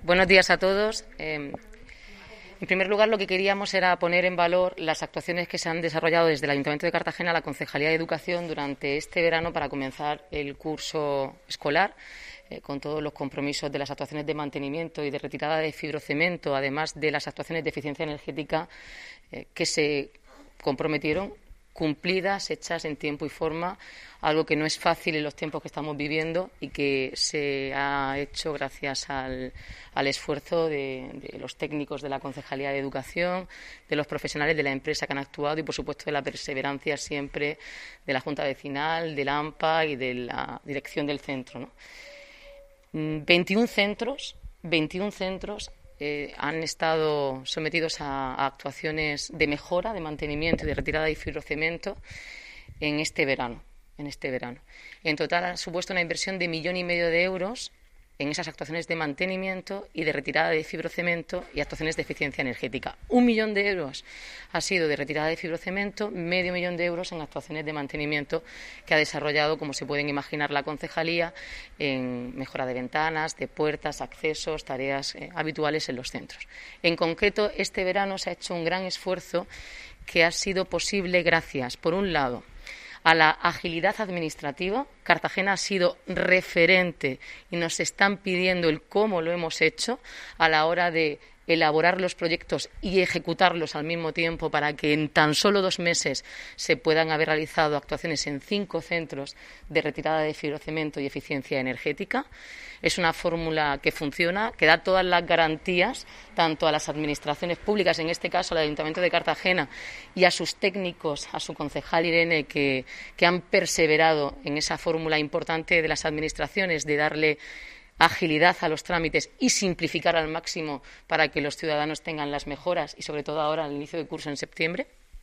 Buenos días a todos. En primer lugar, lo que queríamos era poner en valor las actuaciones que se han desarrollado desde el Ayuntamiento de Cartagena, la Concejalía de Educación, durante este verano para comenzar el curso escolar, con todos los compromisos de las actuaciones de mantenimiento y de retirada de fibrocemento, además de las actuaciones de eficiencia energética que se comprometieron, cumplidas, hechas en tiempo y forma, algo que no es fácil en los tiempos que estamos viviendo y que se ha hecho gracias al esfuerzo de los técnicos de la Concejalía de Educación, de los profesionales de la empresa que han actuado y, por supuesto, de la perseverancia siempre de la Junta Vecinal, del AMPA y de la dirección del centro, ¿no? 21 centros han estado sometidos a actuaciones de mejora, de mantenimiento y de retirada de fibrocemento en este verano. En total ha supuesto una inversión de 1,5 millones de euros en esas actuaciones de mantenimiento y de retirada de fibrocemento y actuaciones de eficiencia energética. 1 millón de euros ha sido de retirada de fibrocemento, 500.000 de euros en actuaciones de mantenimiento que ha desarrollado, como se pueden imaginar, la concejalía en mejora de ventanas, de puertas, accesos, tareas habituales en los centros. En concreto, este verano se ha hecho un gran esfuerzo que ha sido posible gracias, por un lado, a la agilidad administrativa. Cartagena ha sido referente y nos están pidiendo el cómo lo hemos hecho a la hora de elaborar los proyectos y ejecutarlos al mismo tiempo para que en tan solo 2 meses se puedan haber realizado actuaciones en 5 centros de retirada de fibrocemento y eficiencia energética. Es una fórmula que funciona, que da todas las garantías tanto a las administraciones públicas, en este caso al Ayuntamiento de Cartagena, y a sus técnicos, a su concejal Irene, que han perseverado en esa fórmula importante de las administraciones de darle agilidad a los trámites y simplificar al máximo para que los ciudadanos tengan las mejoras y, sobre todo, ahora al inicio de curso en septiembre.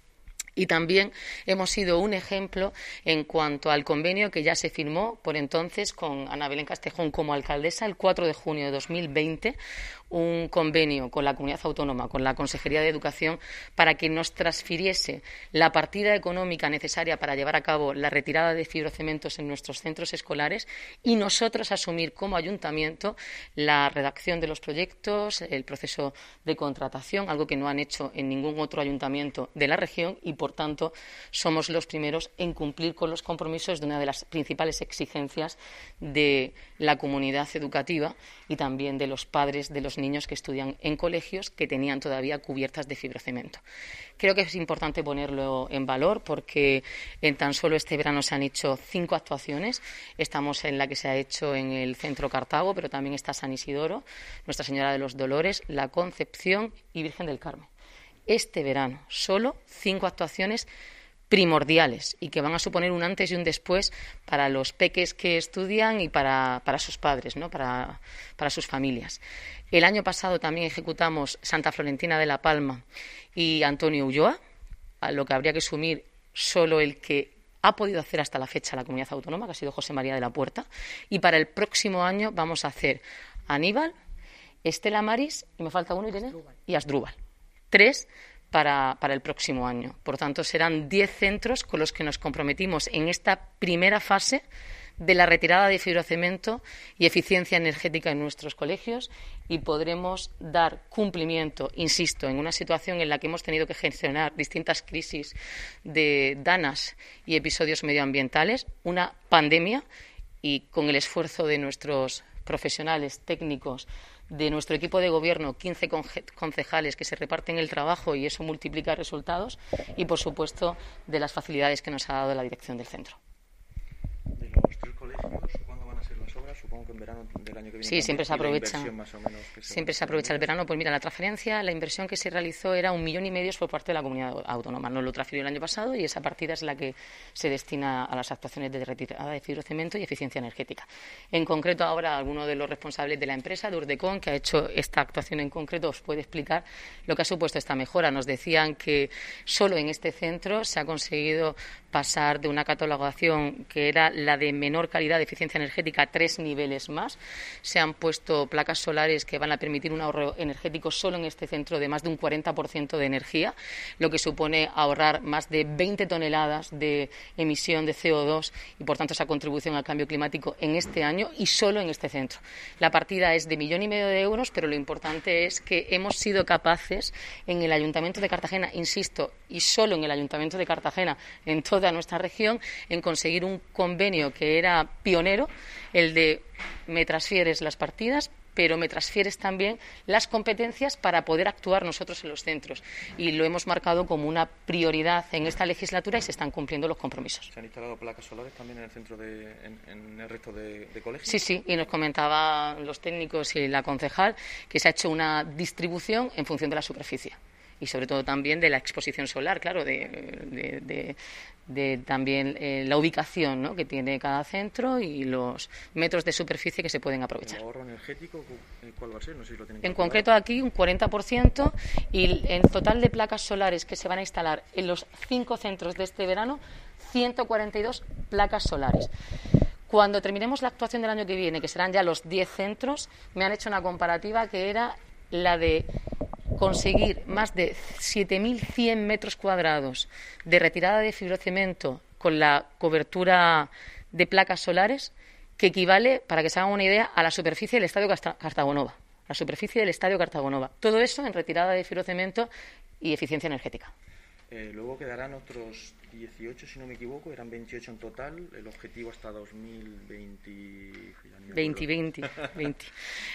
Y también hemos sido un ejemplo en cuanto al convenio que ya se firmó por entonces con Ana Belén Castejón como alcaldesa el 4 de junio de 2020, un convenio con la Comunidad Autónoma, con la Consejería de Educación, para que nos transfiriese la partida económica necesaria para llevar a cabo la retirada de fibrocementos en nuestros centros escolares y nosotros asumir como ayuntamiento la redacción de los proyectos, el proceso de contratación, algo que no han hecho en ningún otro ayuntamiento de la región y, por tanto, somos los primeros en cumplir con los compromisos de una de las principales exigencias de la comunidad educativa y también de los padres de los niños que estudian en colegios que tenían todavía cubiertas de fibrocemento. Creo que es importante ponerlo en valor porque en tan solo este verano se han hecho 5 actuaciones. Estamos en la que se ha hecho en el Centro Cartago, pero también está San Isidoro, Nuestra Señora de los Dolores, La Concepción y Virgen del Carmen. Este verano, solo 5 actuaciones primordiales y que van a suponer un antes y un después para los peques que estudian y para sus padres, ¿no? para sus familias. El año pasado también ejecutamos Santa Florentina de la Palma y Antonio Ulloa, a lo que habría que sumir solo el que ha podido hacer hasta la fecha la Comunidad Autónoma, que ha sido José María de la Puerta, y para el próximo año vamos a hacer Aníbal, Estela Maris, y me falta uno, Irene, y Asdrúbal. 3 para el próximo año. Por tanto, serán 10 centros con los que nos comprometimos en esta primera fase de la retirada de fibrocemento y eficiencia energética en nuestros colegios y podremos dar cumplimiento, insisto, en una situación en la que hemos tenido que gestionar distintas crisis de daños y episodios medioambientales, una pandemia, y con el esfuerzo de nuestros profesionales técnicos, de nuestro equipo de gobierno, 15 concejales que se reparten el trabajo y eso multiplica resultados y, por supuesto, de las facilidades que nos ha dado la dirección del centro. De los 3 colegios, ¿cuándo van a ser las obras? Supongo que en verano del año que viene. Sí, siempre se aprovecha. Siempre se aprovecha el verano. Pues mira, la transferencia, la inversión que se realizó era 1,5 millones por parte de la Comunidad Autónoma. Nos lo transfirió el año pasado y esa partida es la que se destina a las actuaciones de retirada de fibrocemento y eficiencia energética. En concreto, ahora alguno de los responsables de la empresa, de Urdecon, que ha hecho esta actuación en concreto, os puede explicar lo que ha supuesto esta mejora. Nos decían que solo en este centro se ha conseguido pasar de una catalogación que era la de menor calidad de eficiencia energética a 3 niveles niveles más. Se han puesto placas solares que van a permitir un ahorro energético solo en este centro de más de un 40% de energía, lo que supone ahorrar más de 20 toneladas de emisión de CO2 y, por tanto, esa contribución al cambio climático en este año y solo en este centro. La partida es de 1,5 millones de euros, pero lo importante es que hemos sido capaces en el Ayuntamiento de Cartagena, insisto, y solo en el Ayuntamiento de Cartagena, en toda nuestra región, en conseguir un convenio que era pionero, el de me transfieres las partidas, pero me transfieres también las competencias para poder actuar nosotros en los centros. Y lo hemos marcado como una prioridad en esta legislatura y se están cumpliendo los compromisos. ¿Se han instalado placas solares también en el centro en el resto de colegios? Sí, y nos comentaban los técnicos y la concejal que se ha hecho una distribución en función de la superficie y sobre todo también de la exposición solar, claro, de también la ubicación, ¿no?, que tiene cada centro y los metros de superficie que se pueden aprovechar. ¿El ahorro energético cuál va a ser? No sé si lo tienen en calculado. concreto aquí un 40% y en total de placas solares que se van a instalar en los 5 centros de este verano, 142 placas solares. Cuando terminemos la actuación del año que viene, que serán ya los 10 centros, me han hecho una comparativa que era la de conseguir más de 7.100 metros cuadrados de retirada de fibrocemento con la cobertura de placas solares, que equivale, para que se hagan una idea, a la superficie del Estadio Cartagonova. La superficie del Estadio Cartagonova. Todo eso en retirada de fibrocemento y eficiencia energética. Luego quedarán otros 18, si no me equivoco, eran 28 en total, el objetivo hasta 2020. 20.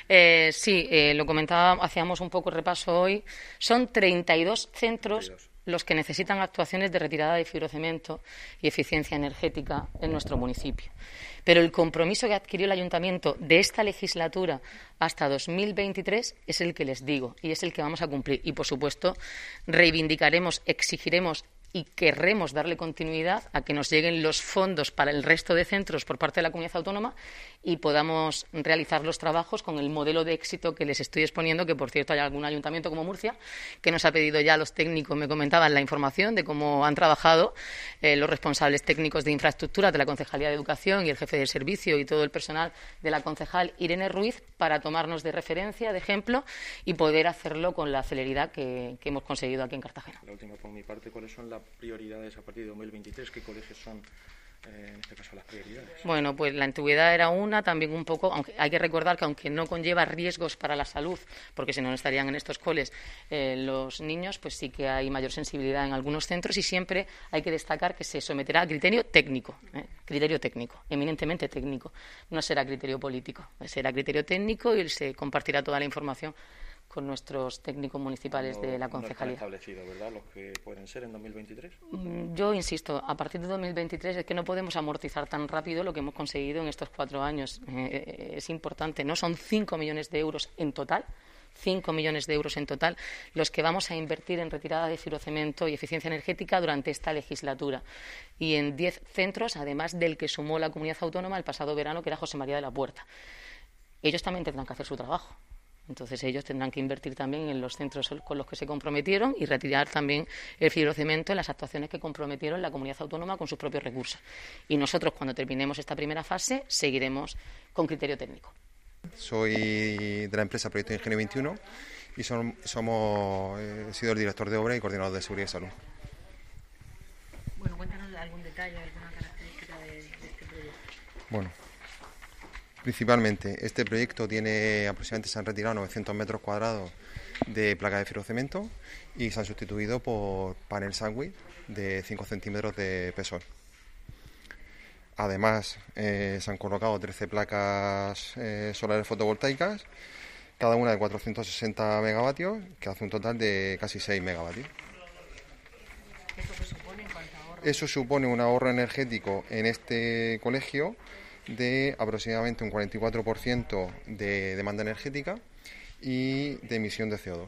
Sí, lo comentaba, hacíamos un poco repaso hoy. Son 32 centros 32. Los que necesitan actuaciones de retirada de fibrocemento y eficiencia energética en nuestro municipio. Pero el compromiso que adquirió el Ayuntamiento de esta legislatura hasta 2023 es el que les digo y es el que vamos a cumplir. Y, por supuesto, reivindicaremos, exigiremos y querremos darle continuidad a que nos lleguen los fondos para el resto de centros por parte de la Comunidad Autónoma y podamos realizar los trabajos con el modelo de éxito que les estoy exponiendo, que, por cierto, hay algún ayuntamiento como Murcia que nos ha pedido ya, los técnicos me comentaban la información de cómo han trabajado los responsables técnicos de infraestructura de la Concejalía de Educación y el jefe de servicio y todo el personal de la concejal Irene Ruiz para tomarnos de referencia, de ejemplo, y poder hacerlo con la celeridad que hemos conseguido aquí en Cartagena. La última por mi parte, ¿cuáles son las prioridades a partir de 2023? ¿Qué colegios son, en este caso, las prioridades? Bueno, pues la antigüedad era una, también un poco, aunque hay que recordar que aunque no conlleva riesgos para la salud, porque si no estarían en estos coles los niños, pues sí que hay mayor sensibilidad en algunos centros y siempre hay que destacar que se someterá a criterio técnico, eminentemente técnico, no será criterio político, será criterio técnico y se compartirá toda la información con nuestros técnicos municipales de la concejalía. No están establecidos, ¿verdad?, los que pueden ser en 2023. Yo insisto, a partir de 2023 es que no podemos amortizar tan rápido lo que hemos conseguido en estos 4 años. Es importante, ¿no? Son 5 millones de euros en total. 5 millones de euros en total los que vamos a invertir en retirada de fibrocemento y eficiencia energética durante esta legislatura. Y en 10 centros, además del que sumó la Comunidad Autónoma el pasado verano, que era José María de la Puerta. Ellos también tendrán que hacer su trabajo. Entonces ellos tendrán que invertir también en los centros con los que se comprometieron y retirar también el fibrocemento en las actuaciones que comprometieron la Comunidad Autónoma con sus propios recursos. Y nosotros, cuando terminemos esta primera fase, seguiremos con criterio técnico. Soy de la empresa Proyecto Ingenio 21 y he sido el director de obra y coordinador de seguridad y salud. Bueno, cuéntanos algún detalle, alguna característica de este proyecto. Bueno, principalmente este proyecto tiene aproximadamente, se han retirado 900 metros cuadrados de placa de fibrocemento y se han sustituido por panel sándwich de 5 centímetros de espesor. Además, se han colocado 13 placas solares fotovoltaicas, cada una de 460 megavatios, que hace un total de casi 6 megavatios. ¿Esto qué supone en cuanto a ahorro? Eso supone un ahorro energético en este colegio de aproximadamente un 44% de demanda energética y de emisión de CO2.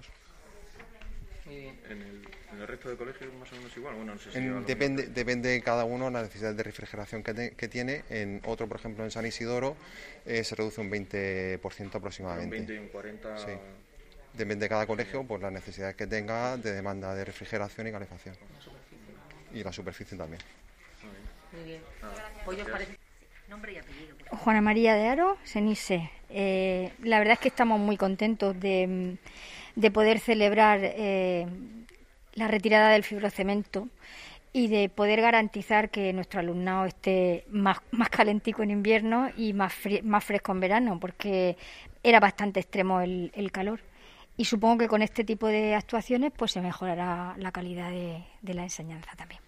¿En el resto de colegios más o menos igual? Bueno, no sé si depende de cada uno la necesidad de refrigeración que tiene. En otro, por ejemplo, en San Isidoro, se reduce un 20% aproximadamente. Un 20 y un 40... Sí. Depende de cada colegio por las necesidades que tenga de demanda de refrigeración y calefacción. Y la superficie también. Muy bien. Pues, ¿os parece? Nombre y apellido, por favor. Juana María de Aro, Senise. La verdad es que estamos muy contentos de poder celebrar la retirada del fibrocemento y de poder garantizar que nuestro alumnado esté más calentico en invierno y más fresco en verano, porque era bastante extremo el calor. Y supongo que con este tipo de actuaciones pues se mejorará la calidad de la enseñanza también.